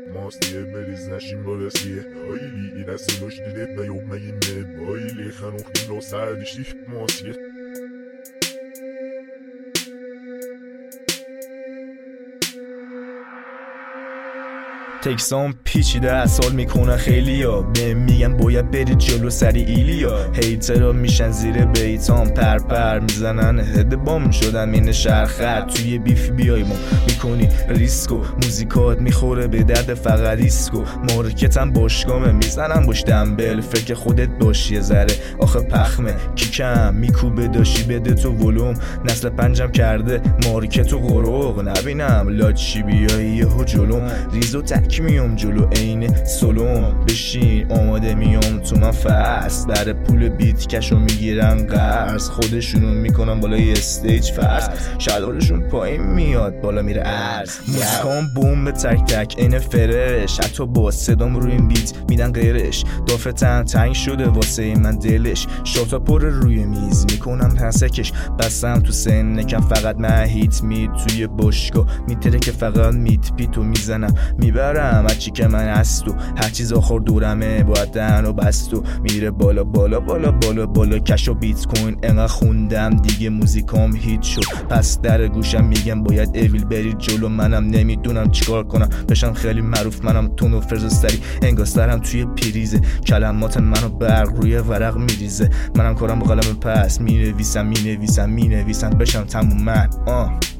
ماست diye Berlin war das hier Heuli, das ist durch die Leben, jo, meine Heuli, kann auch die los, die Stift, Maus hier تکسام پیچیده اصال میکنن خیلی ها به میگن باید بری جلو سری ایلیا هیترها میشن زیر بیتام پر میزنن هد بام شدن مین شرخت توی بیف بیای ما میکنی ریسکو موزیکات میخوره به درد فقط ریسکو مارکتم باشگامه میزنم باش دنبل فکر خودت باشی یه ذره آخه پخمه کیکم میکوبه داشی بده تو ولوم نسل پنجم کرده مارکت و غروق نبینم لاچی بیایی یهو جلوم ریزو میام جلو عین سلوم بشین آماده میام تو من فست در پول بیت کشو میگیرن قرض خودشونو میکنن بالای استیج فرض شلوارشون پایین میاد بالا میره عرض موسیقام بوم تک تک این فرش حتی با صدام روی این بیت میدن غیرش دافتن تنگ شده واسه من دلش شاتا پر روی میز میکنم پنسکش بستم تو سنکم فقط من هیت میت توی باشگاه میتره که فقط میت پیتو میزنم میبرم هرچی که من هست و هر چیز آخر دورمه باید دهن و بست و میره بالا بالا بالا بالا بالا کش و بیت کوین انقدر خوندم دیگه موزیکام هیت شد پس در گوشم میگم باید اویل بری جلو منم نمیدونم چیکار کنم بشم خیلی معروف منم تون و فرزستری انگاسترم توی پریزه کلمات منو برق روی ورق میریزه منم کارم با قلم پس مینویسم بشم تموم من